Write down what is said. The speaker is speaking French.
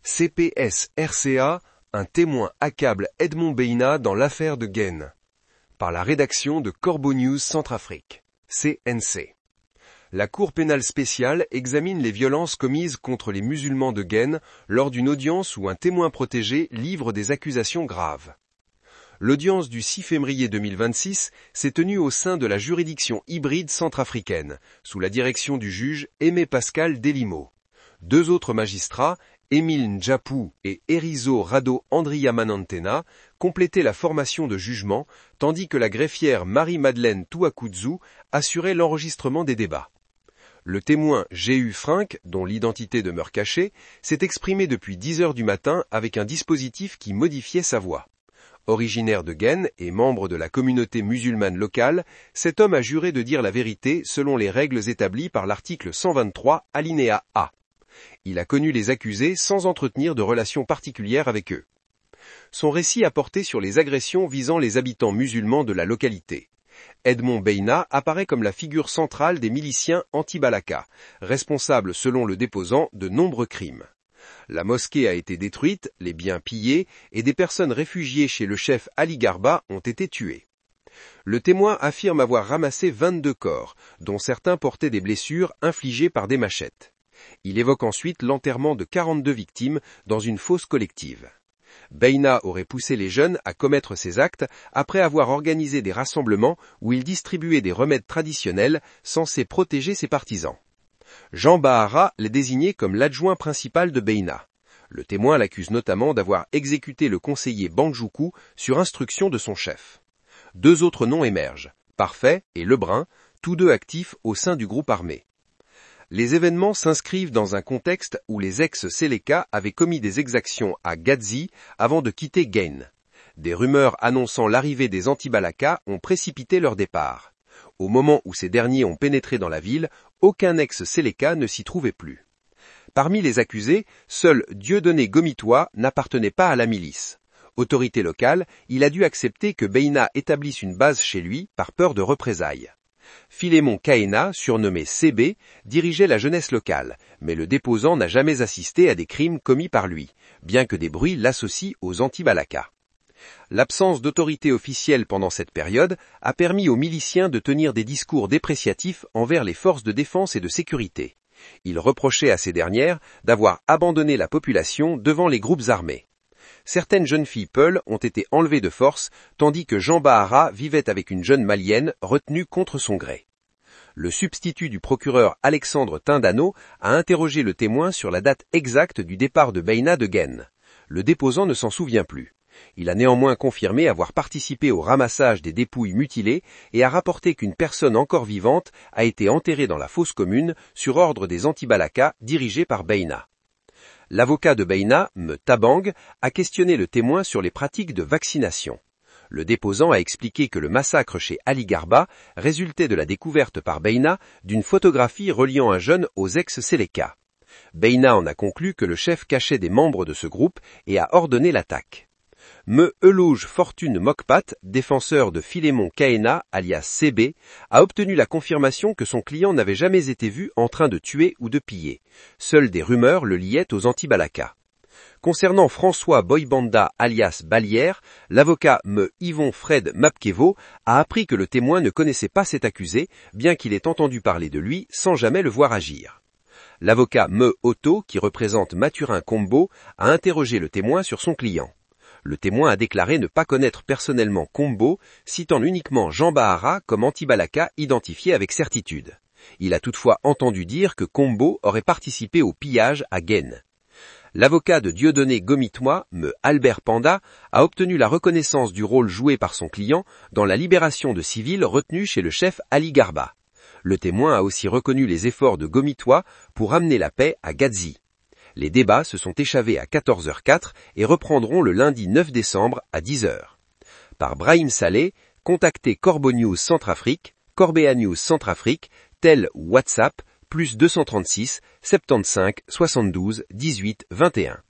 CPS-RCA, un témoin accable Edmond Beina dans l'affaire de Guen. Par la rédaction de Corbeau News Centrafrique, CNC. La Cour pénale spéciale examine les violences commises contre les musulmans de Guen lors d'une audience où un témoin protégé livre des accusations graves. L'audience du 6 février 2026 s'est tenue au sein de la juridiction hybride centrafricaine, sous la direction du juge Aimé Pascal Delimo. Deux autres magistrats, Émile Ndjapou et Erizo Rado Andriamanantena, complétaient la formation de jugement, tandis que la greffière Marie-Madeleine Touakoudzu assurait l'enregistrement des débats. Le témoin G.U. Frinck, dont l'identité demeure cachée, s'est exprimé depuis 10 heures du matin avec un dispositif qui modifiait sa voix. Originaire de Guen et membre de la communauté musulmane locale, cet homme a juré de dire la vérité selon les règles établies par l'article 123, alinéa A. Il a connu les accusés sans entretenir de relations particulières avec eux. Son récit a porté sur les agressions visant les habitants musulmans de la localité. Edmond Beina apparaît comme la figure centrale des miliciens anti-Balaka, responsables selon le déposant de nombreux crimes. La mosquée a été détruite, les biens pillés, et des personnes réfugiées chez le chef Ali Garba ont été tuées. Le témoin affirme avoir ramassé 22 corps, dont certains portaient des blessures infligées par des machettes. Il évoque ensuite l'enterrement de 42 victimes dans une fosse collective. Beina aurait poussé les jeunes à commettre ces actes après avoir organisé des rassemblements où il distribuait des remèdes traditionnels censés protéger ses partisans. Jean Bahara l'est désigné comme l'adjoint principal de Beina. Le témoin l'accuse notamment d'avoir exécuté le conseiller Bandjoukou sur instruction de son chef. Deux autres noms émergent, Parfait et Lebrun, tous deux actifs au sein du groupe armé. Les événements s'inscrivent dans un contexte où les ex-Séléka avaient commis des exactions à Gadzi avant de quitter Guen. Des rumeurs annonçant l'arrivée des anti-Balaka ont précipité leur départ. Au moment où ces derniers ont pénétré dans la ville, aucun ex-Séléka ne s'y trouvait plus. Parmi les accusés, seul Dieudonné Gomitois n'appartenait pas à la milice. Autorité locale, il a dû accepter que Beina établisse une base chez lui par peur de représailles. Philémon Kaena, surnommé CB, dirigeait la jeunesse locale, mais le déposant n'a jamais assisté à des crimes commis par lui, bien que des bruits l'associent aux anti-Balaka. L'absence d'autorité officielle pendant cette période a permis aux miliciens de tenir des discours dépréciatifs envers les forces de défense et de sécurité. Ils reprochaient à ces dernières d'avoir abandonné la population devant les groupes armés. Certaines jeunes filles peules ont été enlevées de force, tandis que Jean Bahara vivait avec une jeune malienne retenue contre son gré. Le substitut du procureur Alexandre Tindano a interrogé le témoin sur la date exacte du départ de Beina de Guen. Le déposant ne s'en souvient plus. Il a néanmoins confirmé avoir participé au ramassage des dépouilles mutilées et a rapporté qu'une personne encore vivante a été enterrée dans la fosse commune sur ordre des anti-Balaka dirigés par Beina. L'avocat de Beina, M. Tabang, a questionné le témoin sur les pratiques de vaccination. Le déposant a expliqué que le massacre chez Ali Garba résultait de la découverte par Beina d'une photographie reliant un jeune aux ex-Séléka. Beina en a conclu que le chef cachait des membres de ce groupe et a ordonné l'attaque. Me Elouge Fortune Mokpat, défenseur de Philémon Kaena, alias CB, a obtenu la confirmation que son client n'avait jamais été vu en train de tuer ou de piller. Seules des rumeurs le liaient aux anti-Balaka. Concernant François Boybanda, alias Balière, l'avocat Me Yvon Fred Mapkevo a appris que le témoin ne connaissait pas cet accusé, bien qu'il ait entendu parler de lui sans jamais le voir agir. L'avocat Me Otto, qui représente Mathurin Combo, a interrogé le témoin sur son client. Le témoin a déclaré ne pas connaître personnellement Combo, citant uniquement Jean Bahara comme anti-Balaka identifié avec certitude. Il a toutefois entendu dire que Combo aurait participé au pillage à Guen. L'avocat de Dieudonné Gomitois, Me Albert Panda, a obtenu la reconnaissance du rôle joué par son client dans la libération de civils retenus chez le chef Ali Garba. Le témoin a aussi reconnu les efforts de Gomitois pour amener la paix à Gadzi. Les débats se sont échavés à 14h04 et reprendront le lundi 9 décembre à 10h. Par Brahim Saleh, contactez Corbeau News Centrafrique, Corbea News Centrafrique, tel WhatsApp, +236 75 72 18 21.